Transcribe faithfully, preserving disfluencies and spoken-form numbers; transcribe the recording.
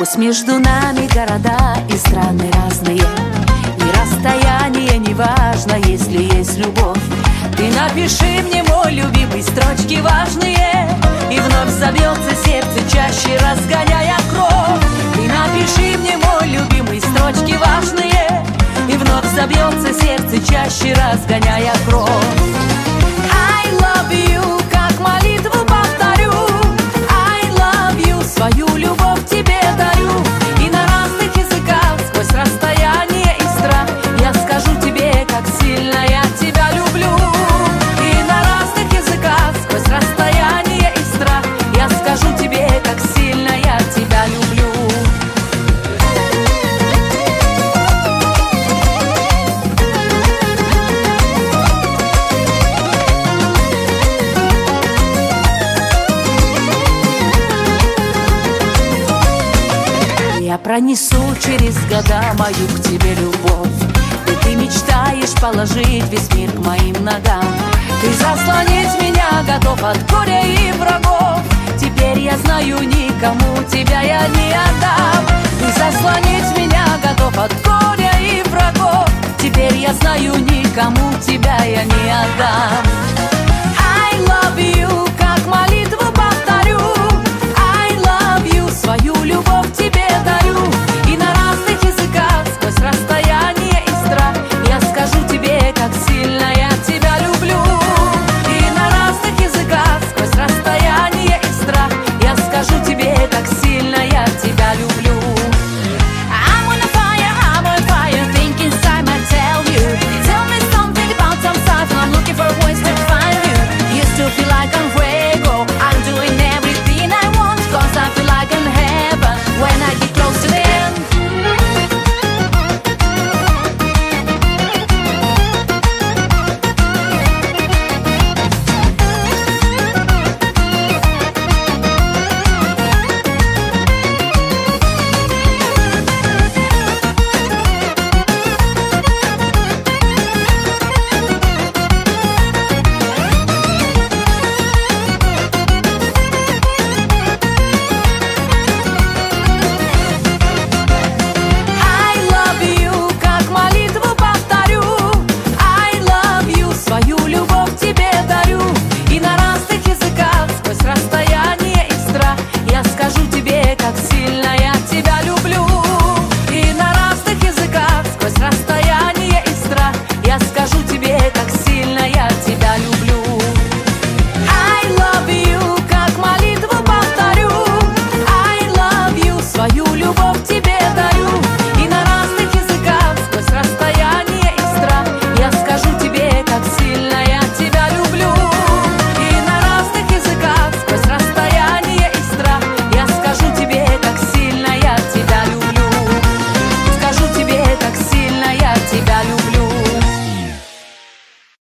Пусть между нами города и страны разные, и расстояние не важно, если есть любовь. Ты напиши мне, мой любимый, строчки важные, и вновь забьется сердце чаще, разгоняя кровь. Ты напиши мне, мой любимый, строчки важные, и вновь забьется сердце чаще, разгоняя кровь. I love you, как молитву повторю. I love you, свою любовь тебе дарю. И на разных языках, сквозь расстояние и страх, я скажу тебе, как сильно я тебя люблю. И на разных языках, сквозь расстояние и страх, я скажу тебе, как сильно я тебя люблю. Я пронесу через года мою к тебе любовь, и ты мечтаешь положить весь мир к моим ногам. Ты заслонить меня готов от горя и врагов. Теперь я знаю, никому тебя я не отдам. Ты заслонить меня готов от горя и врагов. Теперь я знаю, никому тебя я не отдам. I love you,